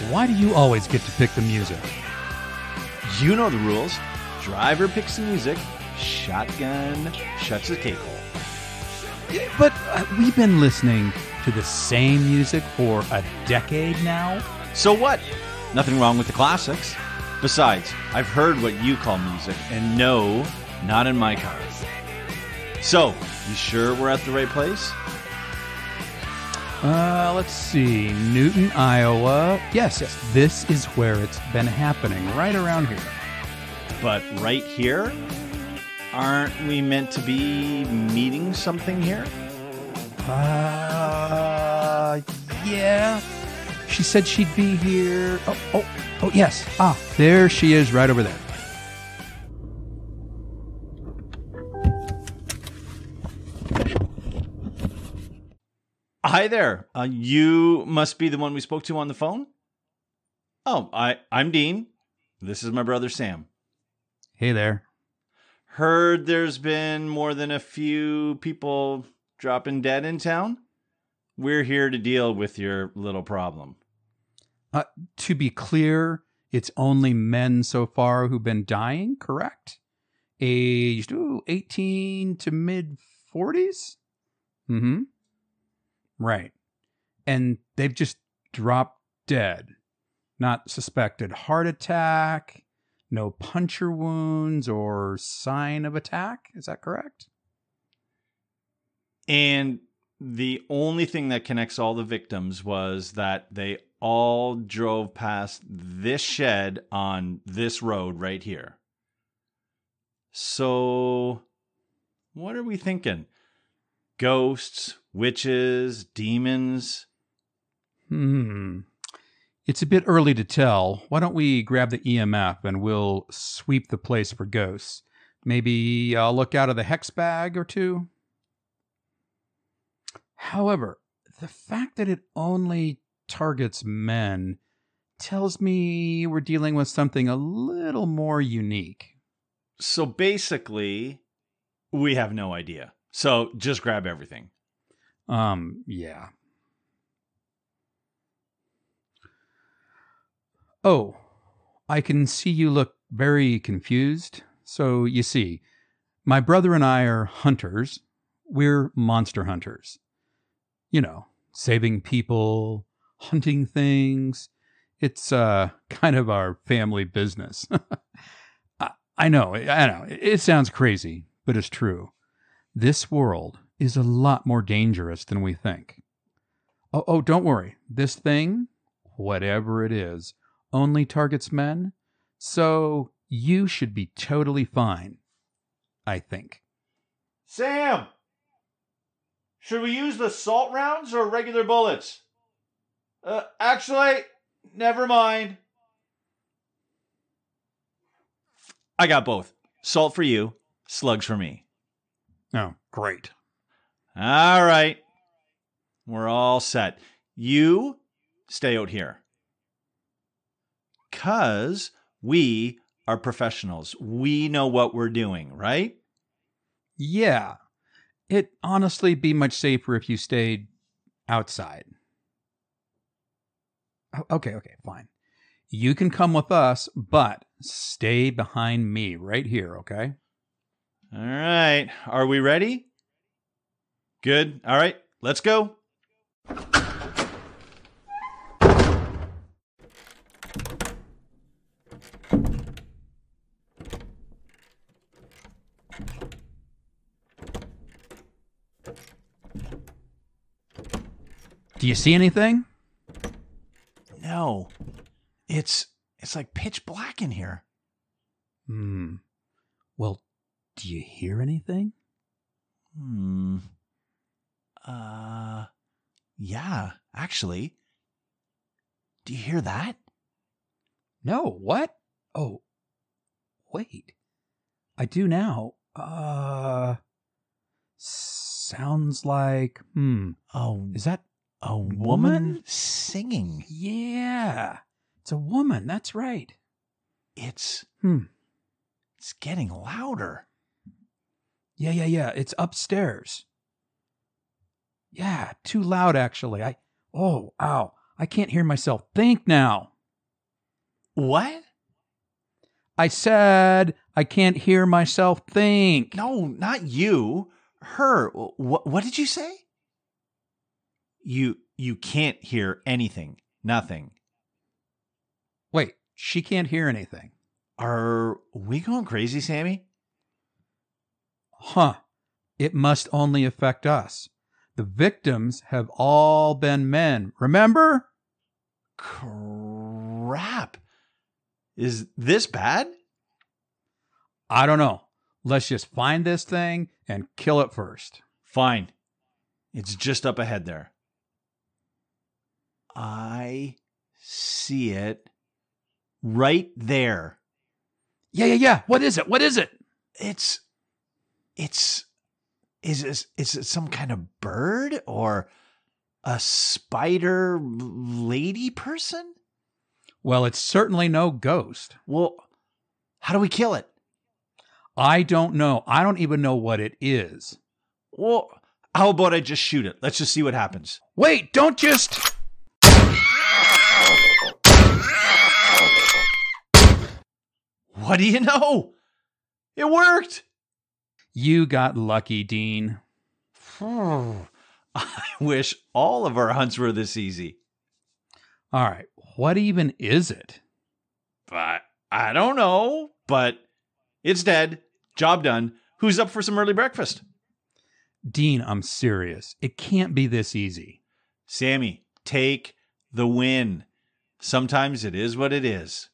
Why do you always get to pick the music? You know the rules. Driver picks the music. Shotgun shuts the cake hole. But we've been listening to the same music for a decade now. So what? Nothing wrong with the classics. Besides, I've heard what you call music, and no, not in my car. So, you sure we're at the right place? Let's see. Newton, Iowa. Yes, this is where it's been happening, right around here. But right here? Aren't we meant to be meeting something here? Yeah. She said she'd be here. Oh, yes. There she is right over there. Hi there. You must be the one we spoke to on the phone? Oh, I'm Dean. This is my brother Sam. Hey there. Heard there's been more than a few people dropping dead in town? We're here to deal with your little problem. To be clear, it's only men so far who've been dying, correct? Aged 18 to mid-40s? Mm-hmm. Right. And they've just dropped dead. Not suspected heart attack, no puncture wounds or sign of attack. Is that correct? And the only thing that connects all the victims was that they all drove past this shed on this road right here. So, what are we thinking? Ghosts, witches, demons? It's a bit early to tell. Why don't we grab the EMF and we'll sweep the place for ghosts? Maybe I'll look out of the hex bag or two. However, the fact that it only targets men tells me we're dealing with something a little more unique. So basically, we have no idea. So just grab everything. Yeah. Oh, I can see you look very confused. So you see, my brother and I are hunters. We're monster hunters. You know, saving people, hunting things. It's kind of our family business. I know. It sounds crazy, but it's true. This world is a lot more dangerous than we think. Oh, don't worry. This thing, whatever it is, only targets men. So you should be totally fine, I think. Sam! Should we use the salt rounds or regular bullets? Actually, never mind. I got both. Salt for you, slugs for me. Oh, great. All right. We're all set. You stay out here. 'Cause we are professionals. We know what we're doing, right? Yeah. It'd honestly be much safer if you stayed outside. Okay, fine. You can come with us, but stay behind me right here, okay? All right. Are we ready? Good. All right. Let's go. Do you see anything? No. It's like pitch black in here. Well, do you hear anything? Yeah, actually. Do you hear that? No, what? Oh, wait. I do now. Sounds like, Oh, is that a woman? woman singing. Yeah, it's a woman. That's right. It's getting louder. Yeah. It's upstairs. Yeah, too loud, actually. Ow. I can't hear myself think now. What? I said I can't hear myself think. No, not you. Her. What did you say? You can't hear anything. Nothing. Wait, she can't hear anything. Are we going crazy, Sammy? Huh. It must only affect us. The victims have all been men. Remember? Crap. Is this bad? I don't know. Let's just find this thing and kill it first. Fine. It's just up ahead there. I see it right there. Yeah. What is it? What is it? Is it some kind of bird or a spider lady person? Well, it's certainly no ghost. Well, how do we kill it? I don't know. I don't even know what it is. Well, how about I just shoot it? Let's just see what happens. Wait, don't just... What do you know? It worked. You got lucky, Dean. I wish all of our hunts were this easy. All right, what even is it? But I don't know. But it's dead. Job done. Who's up for some early breakfast? Dean, I'm serious. It can't be this easy. Sammy, take the win. Sometimes it is what it is.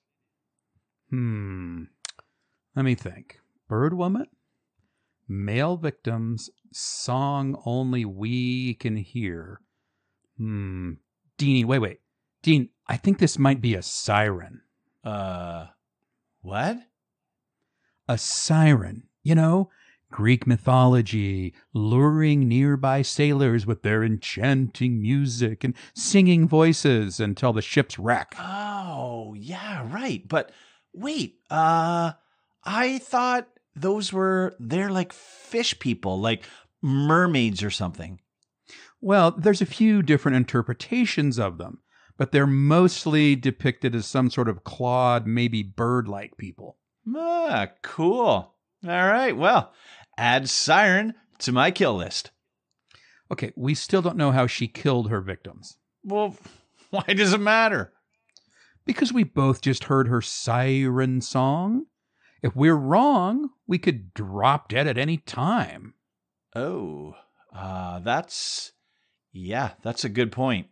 Let me think. Bird woman? Male victims, song only we can hear. Deanie, wait. Dean, I think this might be a siren. What? A siren. You know, Greek mythology, luring nearby sailors with their enchanting music and singing voices until the ships wreck. Oh, yeah, right. But wait, I thought they're like fish people, like mermaids or something. Well, there's a few different interpretations of them, but they're mostly depicted as some sort of clawed, maybe bird-like people. Ah, cool. All right, well, add siren to my kill list. Okay, we still don't know how she killed her victims. Well, why does it matter? Because we both just heard her siren song. If we're wrong, we could drop dead at any time. Oh, that's a good point.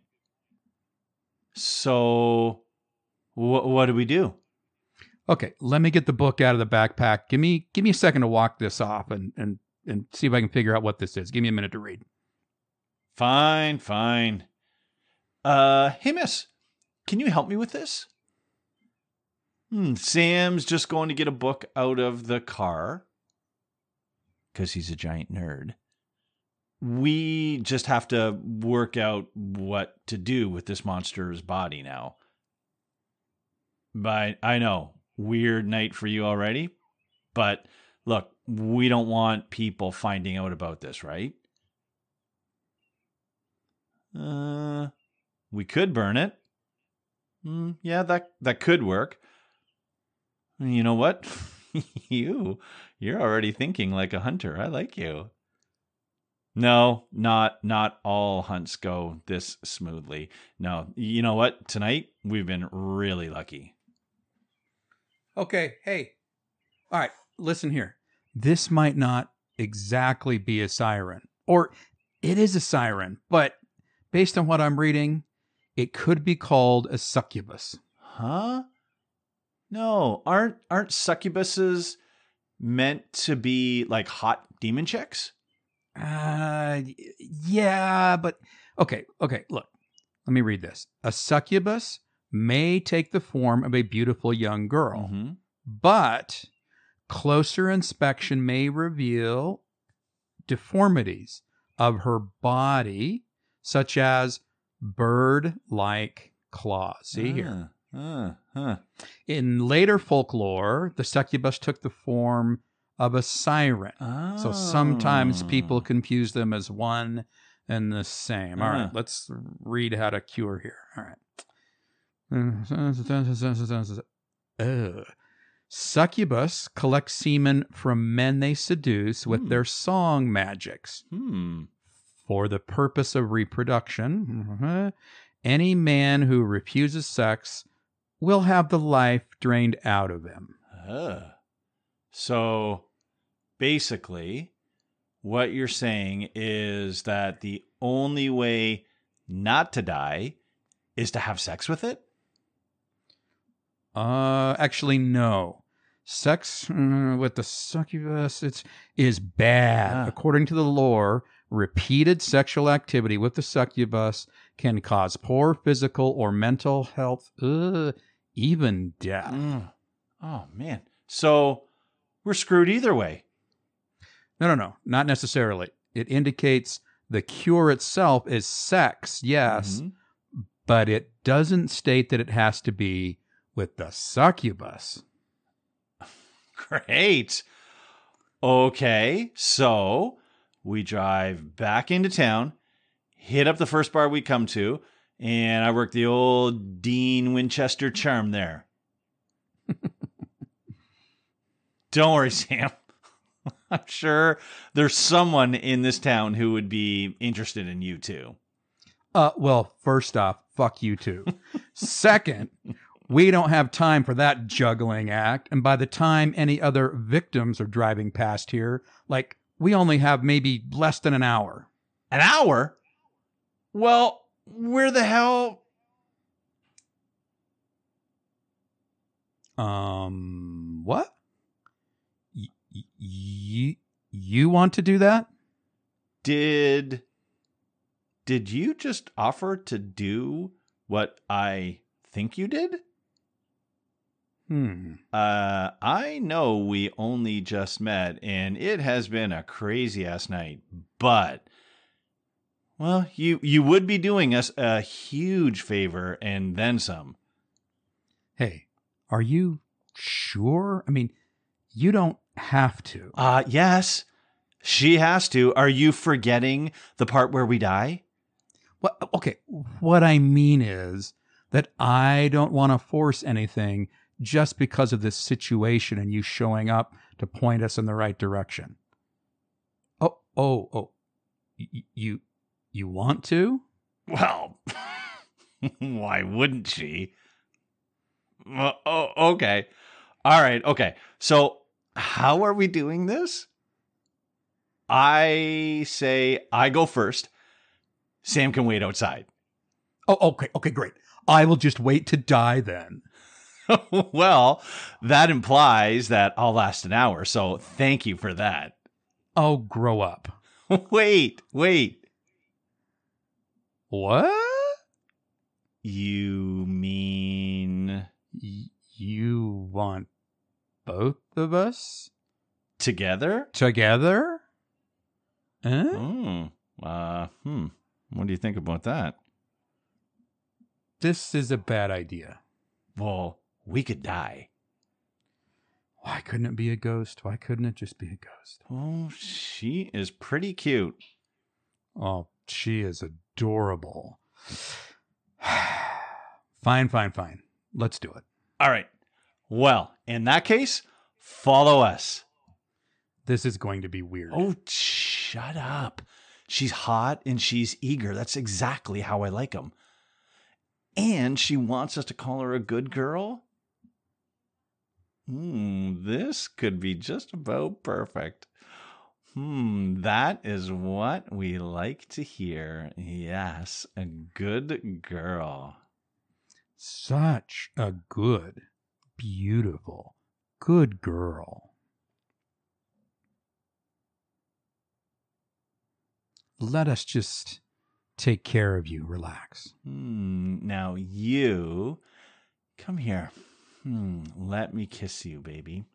So, what do we do? Okay, let me get the book out of the backpack. Give me a second to walk this off and see if I can figure out what this is. Give me a minute to read. Fine. Hey, miss, can you help me with this? Sam's just going to get a book out of the car because he's a giant nerd. We just have to work out what to do with this monster's body now. But I know, weird night for you already. But look, we don't want people finding out about this, right? We could burn it. Yeah, that could work. You know what? You're already thinking like a hunter. I like you. No, not all hunts go this smoothly. No, you know what? Tonight we've been really lucky. Okay, hey. All right, listen here. This might not exactly be a siren, or it is a siren, but based on what I'm reading, it could be called a succubus. Huh? No, aren't succubuses meant to be like hot demon chicks? Yeah, but okay, look. Let me read this. A succubus may take the form of a beautiful young girl, but closer inspection may reveal deformities of her body, such as bird-like claws. See here. In later folklore, the succubus took the form of a siren. So sometimes people confuse them as one and the same. All right, let's read how to cure here. All right. Ugh. Succubus collect semen from men they seduce with their song magics. For the purpose of reproduction, any man who refuses sex will have the life drained out of him. So basically, what you're saying is that the only way not to die is to have sex with it? Actually, no. Sex with the succubus is bad. According to the lore, repeated sexual activity with the succubus can cause poor physical or mental health, even death. Oh, man. So we're screwed either way. No, not necessarily. It indicates the cure itself is sex, yes, but it doesn't state that it has to be with the succubus. Great. Okay, so we drive back into town, hit up the first bar we come to, and I work the old Dean Winchester charm there. Don't worry, Sam. I'm sure there's someone in this town who would be interested in you too. Well, first off, fuck you too. Second, we don't have time for that juggling act. And by the time any other victims are driving past here, like, we only have maybe less than an hour. An hour? Well, where the hell? What? You want to do that? Did you just offer to do what I think you did? I know we only just met and it has been a crazy ass night, but well, you would be doing us a huge favor and then some. Hey, are you sure? I mean, you don't have to. Yes, she has to. Are you forgetting the part where we die? Well, okay, what I mean is that I don't want to force anything just because of this situation and you showing up to point us in the right direction. Oh, you want to? Well, why wouldn't she? Oh, okay. All right. Okay. So how are we doing this? I say I go first. Sam can wait outside. Oh, okay, great. I will just wait to die then. Well, that implies that I'll last an hour, so thank you for that. Oh, grow up. Wait. What? You mean... You want both of us? Together? Together? Huh? What do you think about that? This is a bad idea. Well, we could die. Why couldn't it be a ghost? Why couldn't it just be a ghost? Oh, she is pretty cute. Oh, she is adorable. Fine. Let's do it. All right. Well, in that case, follow us. This is going to be weird. Oh, shut up. She's hot and she's eager. That's exactly how I like them. And she wants us to call her a good girl. This could be just about perfect. That is what we like to hear. Yes, a good girl. Such a good, beautiful, good girl. Let us just take care of you. Relax. Now you come here. Let me kiss you, baby.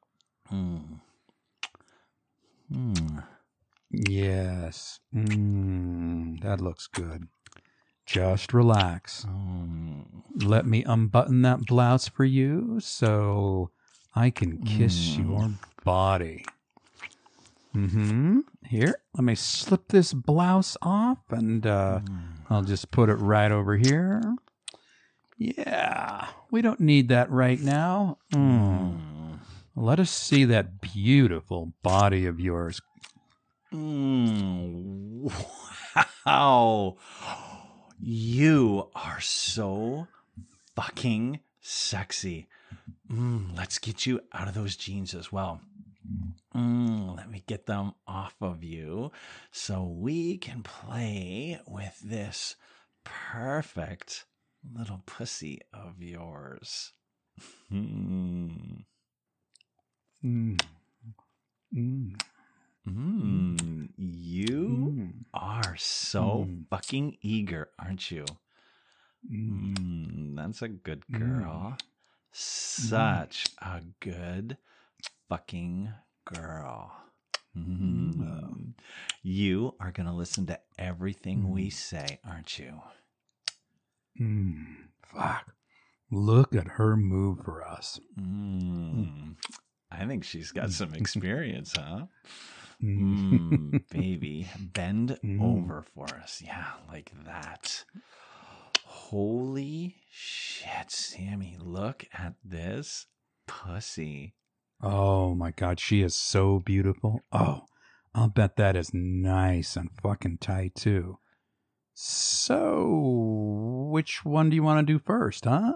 Yes. That looks good. Just relax. Let me unbutton that blouse for you so I can kiss your body. Here, let me slip this blouse off and I'll just put it right over here. Yeah, we don't need that right now. Let us see that beautiful body of yours. Wow. You are so fucking sexy. Let's get you out of those jeans as well. Let me get them off of you so we can play with this perfect little pussy of yours. You are so fucking eager, aren't you? That's a good girl. Such a good fucking girl. You are going to listen to everything we say, aren't you? Fuck. Look at her move for us. I think she's got some experience, huh? Baby, bend over for us. Yeah, like that. Holy shit, Sammy, look at this pussy. Oh my God, she is so beautiful. Oh, I'll bet that is nice and fucking tight too. So, which one do you want to do first, huh?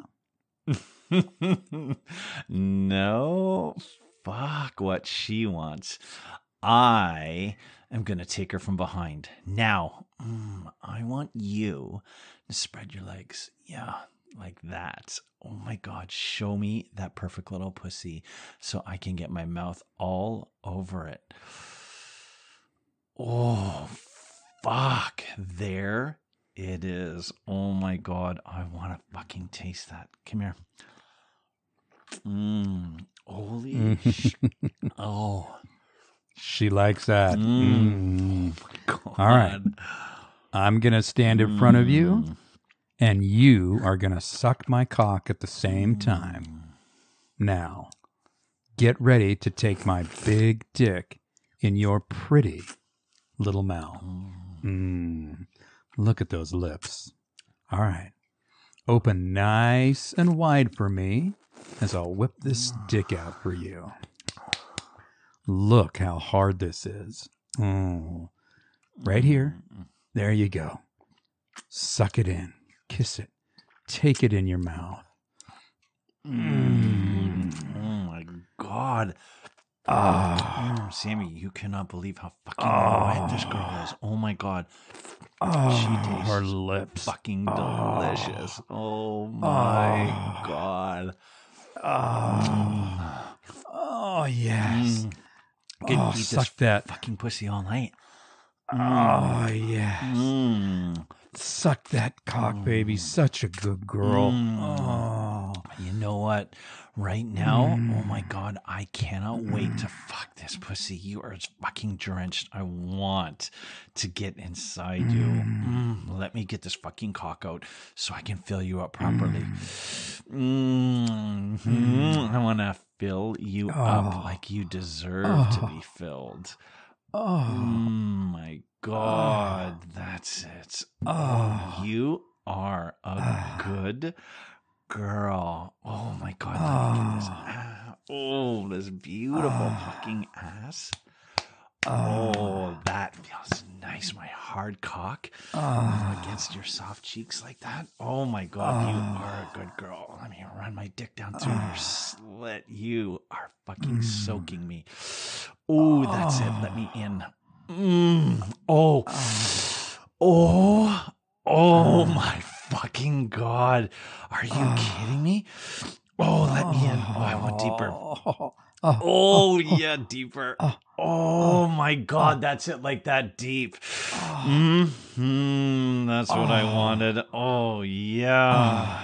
No, fuck what she wants. I am going to take her from behind. Now, I want you to spread your legs. Yeah, like that. Oh my God, show me that perfect little pussy so I can get my mouth all over it. Oh, fuck. There it is. Oh my God, I want to fucking taste that. Come here. Holy oh. She likes that. Oh my God. All right. I'm going to stand in front of you, and you are going to suck my cock at the same time. Now, get ready to take my big dick in your pretty little mouth. Look at those lips. All right. Open nice and wide for me as I'll whip this dick out for you. Look how hard this is. Right here. There you go. Suck it in. Kiss it. Take it in your mouth. Oh my God. Sammy, you cannot believe how fucking wet this girl is. Oh my God. She tastes her lips. fucking delicious. Oh my God. Oh, yes. Could eat suck this that. fucking pussy all night. Oh, yes. Suck that cock, baby. Such a good girl. Oh. You know what? Right now, oh my God, I cannot wait to fuck this pussy. You are fucking drenched. I want to get inside you. Let me get this fucking cock out so I can fill you up properly. I want to fill you up like you deserve to be filled. My God, that's it. You are a good girl. Oh my God, let me get this. Oh, this beautiful fucking ass. Oh, that feels nice. My hard cock against your soft cheeks like that. Oh my God, you are a good girl. Let me run my dick down through your slit. You are fucking soaking me. Oh, that's it. Let me in. Oh my fucking God. Are you kidding me? Oh, let me in. Oh, I want deeper. Oh, yeah, deeper. Oh my God, that's it, like that deep. That's what I wanted. Oh, yeah.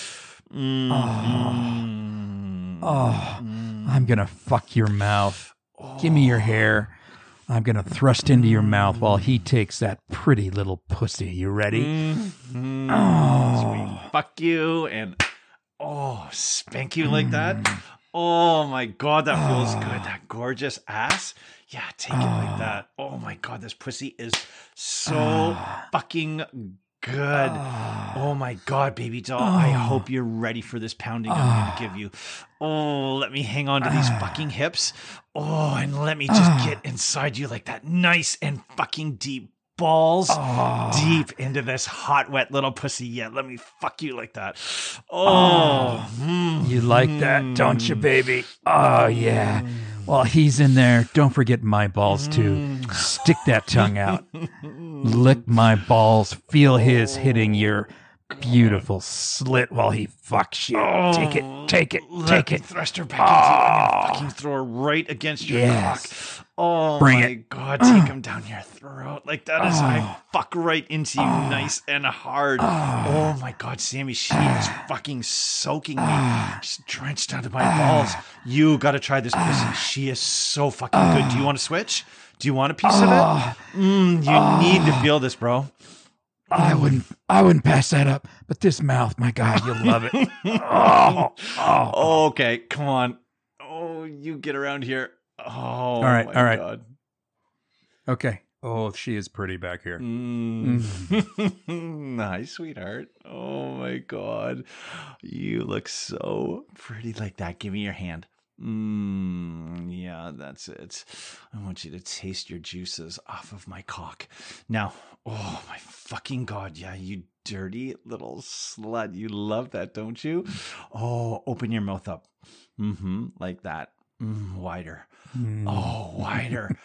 I'm going to fuck your mouth. Give me your hair. I'm going to thrust into your mouth while he takes that pretty little pussy. You ready? Sweet. Fuck you and spank you like that. Oh my God, that feels good. That gorgeous ass. Yeah, take it like that. Oh my God, this pussy is so fucking good. Oh my God, baby doll. I hope you're ready for this pounding I'm going to give you. Oh, let me hang on to these fucking hips. Oh, and let me just get inside you like that nice and fucking deep balls deep into this hot, wet little pussy. Yeah, let me fuck you like that. You like that, don't you, baby? Oh, yeah. While he's in there, don't forget my balls, too. Stick that tongue out. Lick my balls. Feel his hitting your beautiful slit while he fucks you. Take it, take it, take it. Thrust her back into you and then fucking throw her right against your cock. Oh Bring my it. God, take him down your throat like that as I fuck right into you nice and hard. Oh my God, Sammy, she is fucking soaking me. She's drenched onto my balls. You gotta try this pussy. She is so fucking good. Do you want to switch? Do you want a piece of it? You need to feel this, bro. I wouldn't pass that up, but this mouth, my God, you'll love it. Okay, come on. Oh, you get around here. Oh, all right. God. Okay. Oh, she is pretty back here. Hi, sweetheart. Oh my God. You look so pretty like that. Give me your hand. Yeah, that's it. I want you to taste your juices off of my cock. Now, oh my fucking God. Yeah, you dirty little slut. You love that, don't you? Oh, open your mouth up. Like that. Wider. Oh, wider.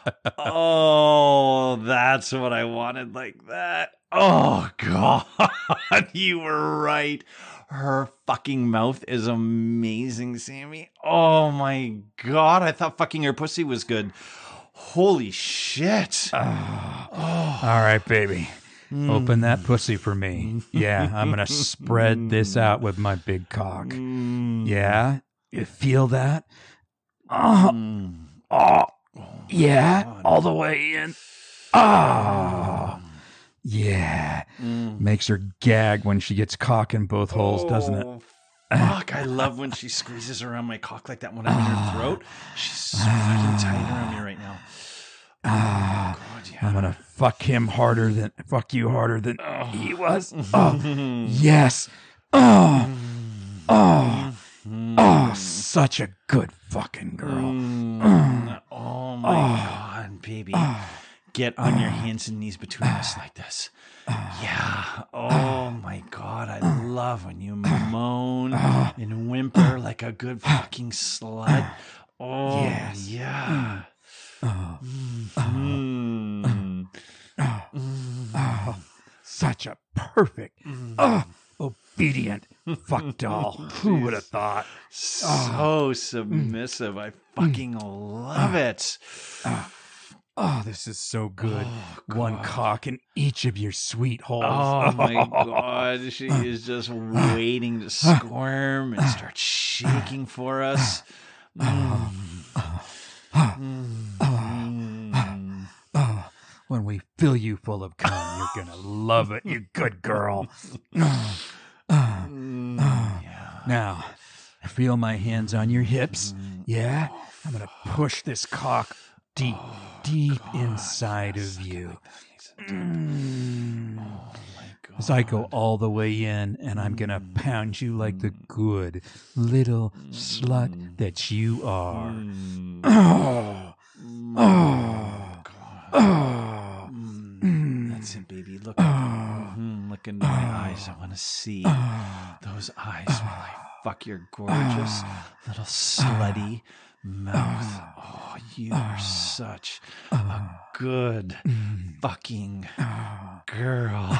Oh, that's what I wanted, like that. Oh, God. You were right. Her fucking mouth is amazing, Sammy. Oh, my God. I thought fucking her pussy was good. Holy shit. All right, baby. Open that pussy for me. Yeah, I'm going to spread this out with my big cock. Yeah? You feel that? Yeah, all the way in. Yeah. Makes her gag when she gets cock in both holes, doesn't it? Fuck, I love when she squeezes around my cock like that when I'm in her throat. She's so fucking tight around me right now. God, yeah. I'm gonna fuck you harder than he was. Oh, yes. Oh, such a good fucking girl. Oh my God, baby. Get on your hands and knees between us like this. Yeah. Oh my God, I love when you moan and whimper like a good fucking slut. Oh, yes. Yeah. Such a perfect, obedient fuck doll. Who would have thought? So submissive. I fucking love it. Oh, this is so good. One cock in each of your sweet holes. Oh my God. She is just waiting to squirm and start shaking for us. When we fill you full of cum, you're going to love it, you good girl. Now, feel my hands on your hips. Yeah? I'm going to push this cock deep inside of you. As I go all the way in, and I'm going to pound you like the good little slut that you are. That's it, baby. Look up. Look into my eyes. I want to see those eyes while I fuck your gorgeous little slutty mouth. Oh, you are such a good fucking girl.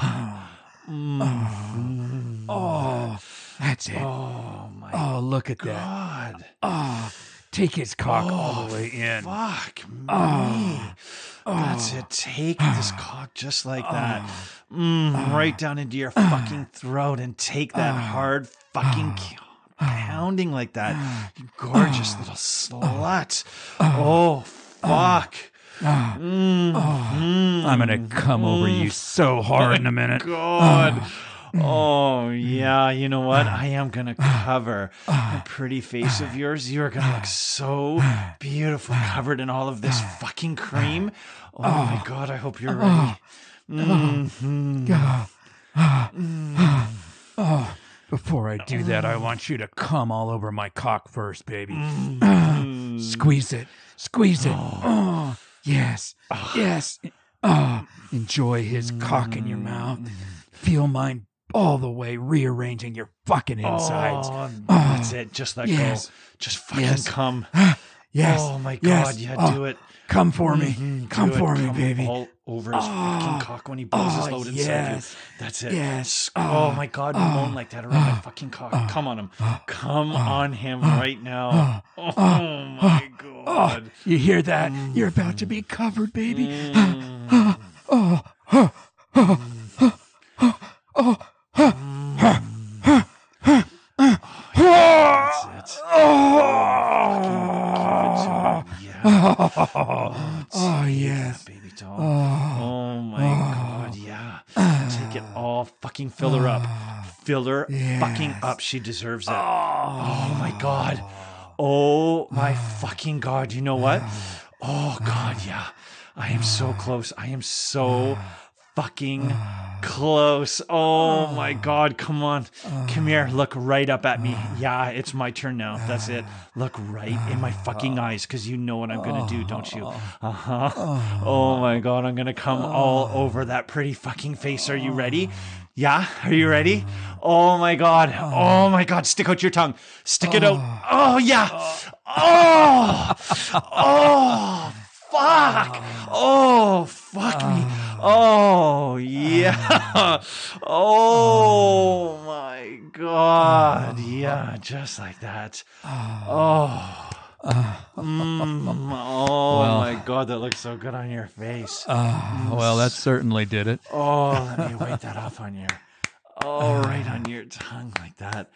Oh, that's it. Oh my look at God. that. Oh, take his cock all the way in. Fuck me. That's it. Take this cock just like that. Right down into your fucking throat and take that hard fucking pounding like that. You gorgeous little slut. Oh, fuck. I'm going to come over you so hard in a minute. God. Oh, yeah. You know what? I am going to cover the pretty face of yours. You are going to look so beautiful covered in all of this fucking cream. Oh, my God. I hope you're ready. Oh, before I do that, I want you to come all over my cock first, baby. Squeeze it. Squeeze it. Oh, yes. Yes. Oh, enjoy his cock in your mouth. Feel mine all the way, rearranging your fucking insides. That's it. Just let go. Just fucking come. Yes. Oh, my God. Yeah, do it. Come for me. Come for me, baby. All over his fucking cock when he blows his load inside you. That's it. Yes. Oh, my God. Moan like that around my fucking cock. Come on him. Come on him right now. Oh, my God. You hear that? You're about to be covered, baby. That's it. Oh, yes. Baby doll. Oh, my God. Yeah. Take it all. Fucking fill her up. Fill her fucking up. She deserves it. Oh, my God. Oh, my fucking God. You know what? Oh, God. Yeah. I am so close. I am so fucking close. Oh, my God. Come on. Come here. Look right up at me. Yeah, it's my turn now. That's it. Look right in my fucking eyes, because you know what I'm going to do, don't you? Uh-huh. Oh, my God. I'm going to come all over that pretty fucking face. Are you ready? Yeah? Are you ready? Oh, my God. Oh, my God. Stick out your tongue. Stick it out. Oh, yeah. Oh. Oh, fuck. Oh, fuck me. Oh, yeah. Oh, my God. Yeah, just like that. Oh. Oh, my God. That looks so good on your face. Well, that certainly did it. Oh, let me wipe that off on your... Oh, right on your tongue like that.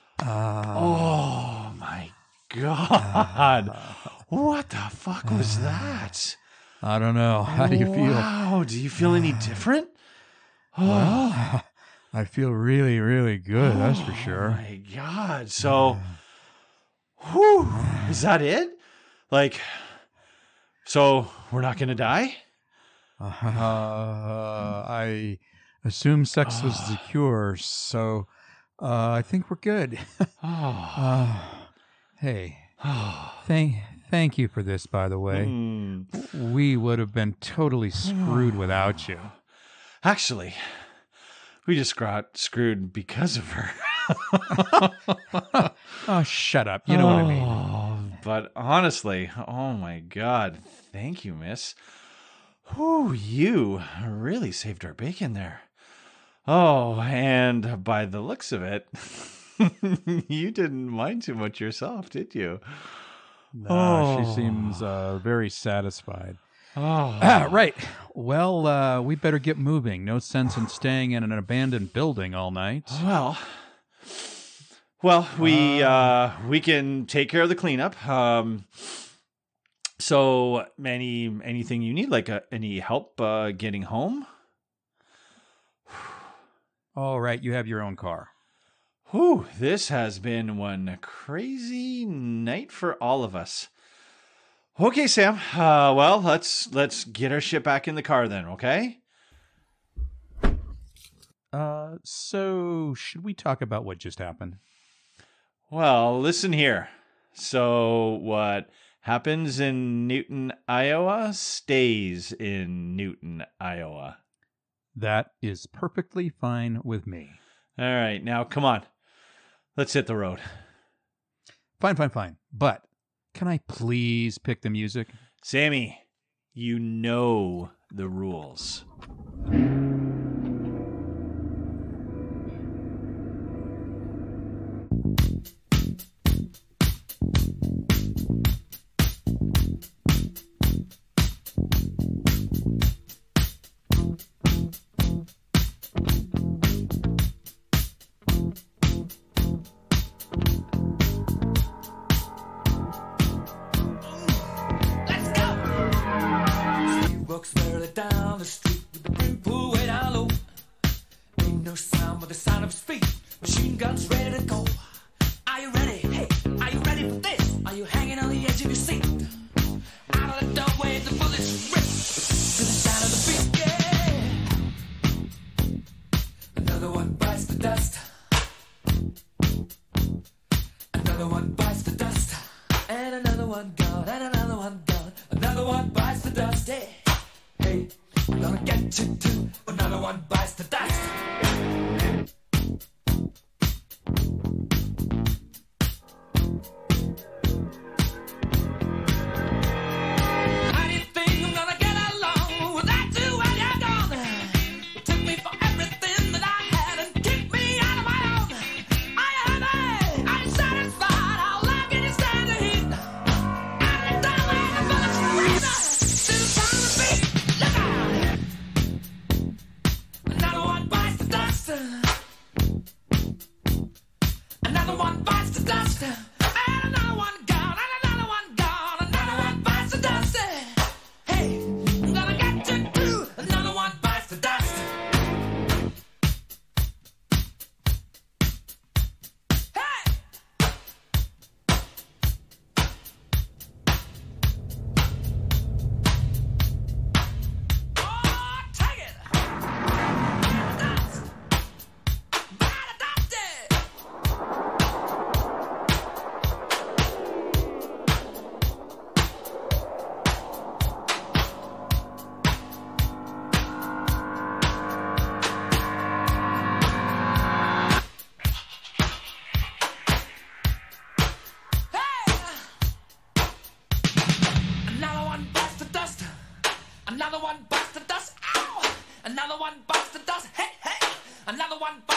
Oh, my God. What the fuck was that? I don't know. How do you feel? Wow. Do you feel any different? Well, I feel really, really good. That's for sure. Oh, my God. So, whew, is that it? Like, so we're not going to die? I assume sex was the cure, so I think we're good. Hey, thank you for this, by the way. We would have been totally screwed without you. Actually, we just got screwed because of her. Oh, shut up. You know what I mean. But honestly, oh my God, thank you, miss. Whew, you really saved our bacon there. Oh, and by the looks of it, you didn't mind too much yourself, did you? No, she seems very satisfied. Oh, Right. Well, we better get moving. No sense in staying in an abandoned building all night. Well, we can take care of the cleanup. So, anything you need, like any help getting home? All right, you have your own car. Whew, this has been one crazy night for all of us. Okay, Sam. Well, let's get our shit back in the car then, okay? So should we talk about what just happened? Well, listen here. So what happens in Newton, Iowa, stays in Newton, Iowa. That is perfectly fine with me. All right, now come on. Let's hit the road. Fine. But can I please pick the music? Sammy, you know the rules. Walks merrily down the street with the brim pulled way down low. Ain't no sound but the sound of his feet. Machine guns ready to go. Are you ready? Hey, are you ready for this? Are you hanging on the edge of your seat? Out of the doorway, the bullets rip to the sound of the beat. Yeah. Another one bites the dust, and another one gone, and another one gone. Another one bites the dust. Hey, hey, I'm gonna get you too. Another one bites the dust. How do you think I'm gonna get along without you when you're gone? You took me for everything that I had and kicked me out of my own. Are you happy? Are you satisfied? How long can you stand the heat? Out of the way, I'm gonna scream. Still trying to beat. Look out! Another one bites the dust. Another one bites the dust. And another one gone. And another one gone. Another one bites the dust. Hey, I'm gonna get you too. Another one bites the dust. Hey! Oh, take it! Dust! Bite the dust! Hey! Another one bites the dust. Another one bites the dust. Ow! Another one bites the dust. Hey, hey! Another one bites